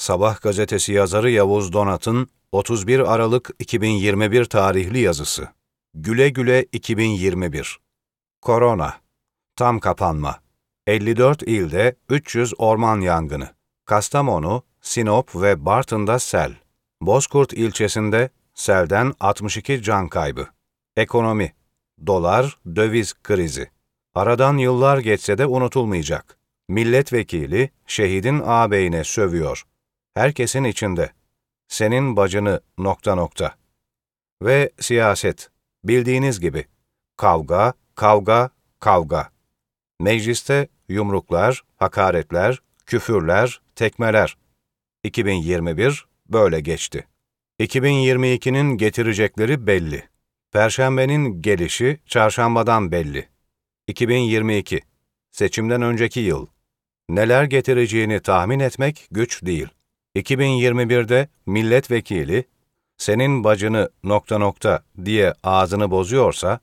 Sabah gazetesi yazarı Yavuz Donat'ın 31 Aralık 2021 tarihli yazısı. Güle güle 2021. Korona. Tam kapanma. 54 ilde 300 orman yangını. Kastamonu, Sinop ve Bartın'da sel. Bozkurt ilçesinde selden 62 can kaybı. Ekonomi. Dolar, döviz krizi. Aradan yıllar geçse de unutulmayacak. Milletvekili şehidin ağabeyine sövüyor. Herkesin içinde. Senin bacını ... Ve siyaset. Bildiğiniz gibi. Kavga, kavga, kavga. Mecliste yumruklar, hakaretler, küfürler, tekmeler. 2021 böyle geçti. 2022'nin getirecekleri belli. Perşembenin gelişi çarşambadan belli. 2022, seçimden önceki yıl. Neler getireceğini tahmin etmek güç değil. 2021'de milletvekili, senin bacını ... diye ağzını bozuyorsa,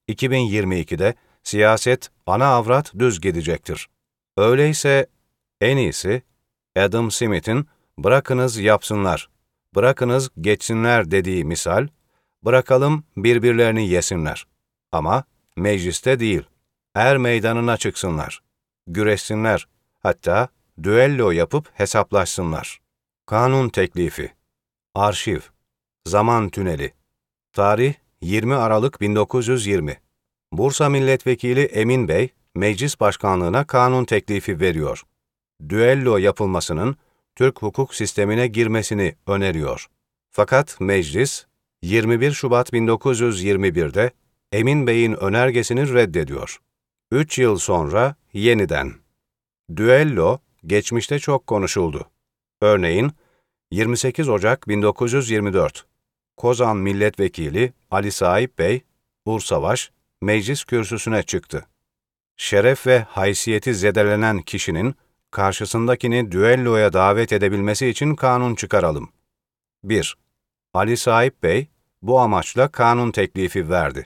2022'de siyaset ana avrat düz gidecektir. Öyleyse en iyisi, Adam Smith'in bırakınız yapsınlar, bırakınız geçsinler dediği misal, bırakalım birbirlerini yesinler. Ama mecliste değil, meydanına çıksınlar, güreşsinler, hatta düello yapıp hesaplaşsınlar. Kanun teklifi. Arşiv. Zaman tüneli. Tarih 20 Aralık 1920. Bursa Milletvekili Emin Bey, meclis başkanlığına kanun teklifi veriyor. Düello yapılmasının Türk hukuk sistemine girmesini öneriyor. Fakat meclis, 21 Şubat 1921'de Emin Bey'in önergesini reddediyor. 3 yıl sonra yeniden. Düello, geçmişte çok konuşuldu. Örneğin, 28 Ocak 1924, Kozan Milletvekili Ali Sahip Bey, Ursavaş, meclis kürsüsüne çıktı. Şeref ve haysiyeti zedelenen kişinin karşısındakini düelloya davet edebilmesi için kanun çıkaralım. 1. Ali Sahip Bey, bu amaçla kanun teklifi verdi.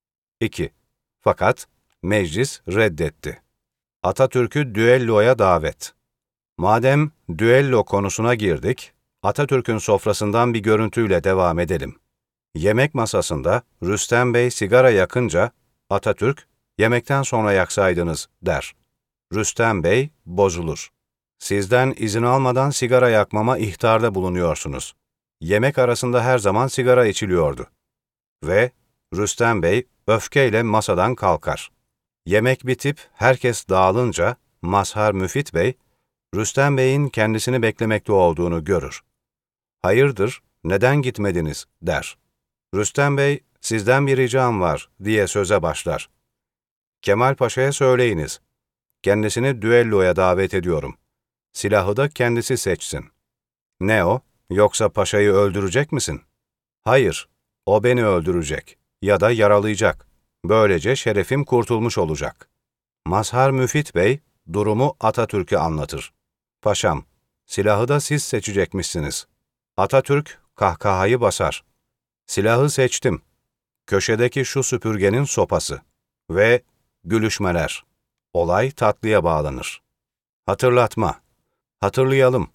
2. Fakat meclis reddetti. Atatürk'ü düelloya davet. Madem düello konusuna girdik, Atatürk'ün sofrasından bir görüntüyle devam edelim. Yemek masasında Rüstem Bey sigara yakınca Atatürk, yemekten sonra yaksaydınız der. Rüstem Bey bozulur. Sizden izin almadan sigara yakmama ihtarda bulunuyorsunuz. Yemek arasında her zaman sigara içiliyordu. Ve Rüstem Bey öfkeyle masadan kalkar. Yemek bitip herkes dağılınca Mazhar Müfit Bey, Rüstem Bey'in kendisini beklemekte olduğunu görür. Hayırdır, neden gitmediniz der. Rüstem Bey, sizden bir ricam var diye söze başlar. Kemal Paşa'ya söyleyiniz. Kendisini düelloya davet ediyorum. Silahı da kendisi seçsin. Ne o, yoksa paşayı öldürecek misin? Hayır, o beni öldürecek ya da yaralayacak. Böylece şerefim kurtulmuş olacak. Mazhar Müfit Bey, durumu Atatürk'e anlatır. Paşam, silahı da siz seçecekmişsiniz. Atatürk kahkahayı basar. Silahı seçtim. Köşedeki şu süpürgenin sopası. Ve gülüşmeler. Olay tatlıya bağlanır. Hatırlatma. Hatırlayalım.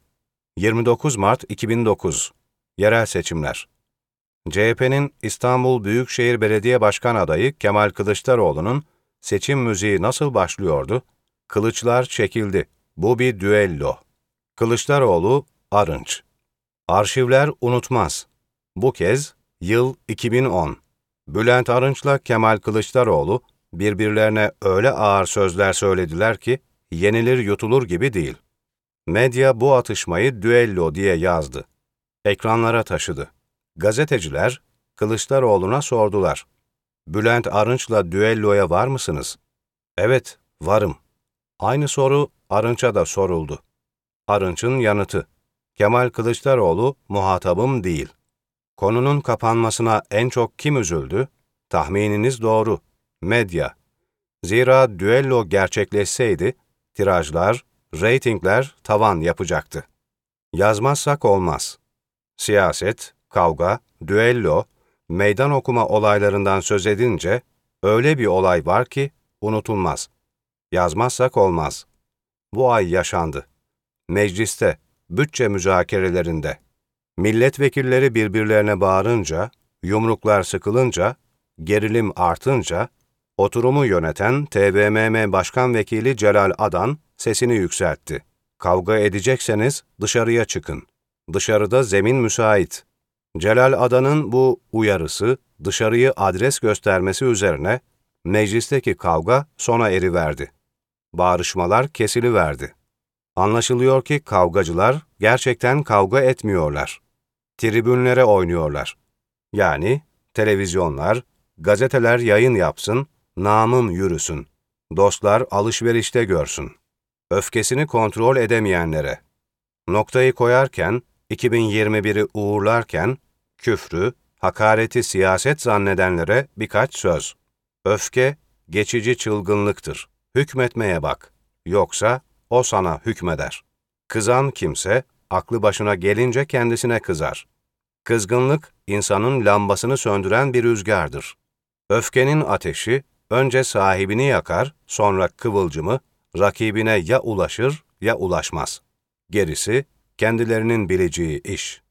29 Mart 2009. Yerel seçimler. CHP'nin İstanbul Büyükşehir Belediye Başkan adayı Kemal Kılıçdaroğlu'nun seçim müziği nasıl başlıyordu? Kılıçlar çekildi. Bu bir düello. Kılıçdaroğlu, Arınç. Arşivler unutmaz. Bu kez yıl 2010. Bülent Arınç'la Kemal Kılıçdaroğlu birbirlerine öyle ağır sözler söylediler ki yenilir yutulur gibi değil. Medya bu atışmayı düello diye yazdı. Ekranlara taşıdı. Gazeteciler Kılıçdaroğlu'na sordular. Bülent Arınç'la düelloya var mısınız? Evet, varım. Aynı soru Arınç'a da soruldu. Arınç'ın yanıtı. Kemal Kılıçdaroğlu muhatabım değil. Konunun kapanmasına en çok kim üzüldü? Tahmininiz doğru. Medya. Zira düello gerçekleşseydi, tirajlar, reytingler tavan yapacaktı. Yazmazsak olmaz. Siyaset, kavga, düello, meydan okuma olaylarından söz edince, öyle bir olay var ki unutulmaz. Yazmazsak olmaz. Bu ay yaşandı. Mecliste, bütçe müzakerelerinde. Milletvekilleri birbirlerine bağırınca, yumruklar sıkılınca, gerilim artınca, oturumu yöneten TBMM Başkan Vekili Celal Adan sesini yükseltti. Kavga edecekseniz dışarıya çıkın. Dışarıda zemin müsait. Celal Adan'ın bu uyarısı, dışarıyı adres göstermesi üzerine meclisteki kavga sona eriverdi. Bağrışmalar kesiliverdi. Anlaşılıyor ki kavgacılar gerçekten kavga etmiyorlar. Tribünlere oynuyorlar. Yani televizyonlar, gazeteler yayın yapsın, namım yürüsün. Dostlar alışverişte görsün. Öfkesini kontrol edemeyenlere. Noktayı koyarken, 2021'i uğurlarken, küfrü, hakareti siyaset zannedenlere birkaç söz. Öfke, geçici çılgınlıktır. Hükmetmeye bak. Yoksa o sana hükmeder. Kızan kimse, aklı başına gelince kendisine kızar. Kızgınlık, insanın lambasını söndüren bir rüzgardır. Öfkenin ateşi, önce sahibini yakar, sonra kıvılcımı, rakibine ya ulaşır ya ulaşmaz. Gerisi, kendilerinin bileceği iş.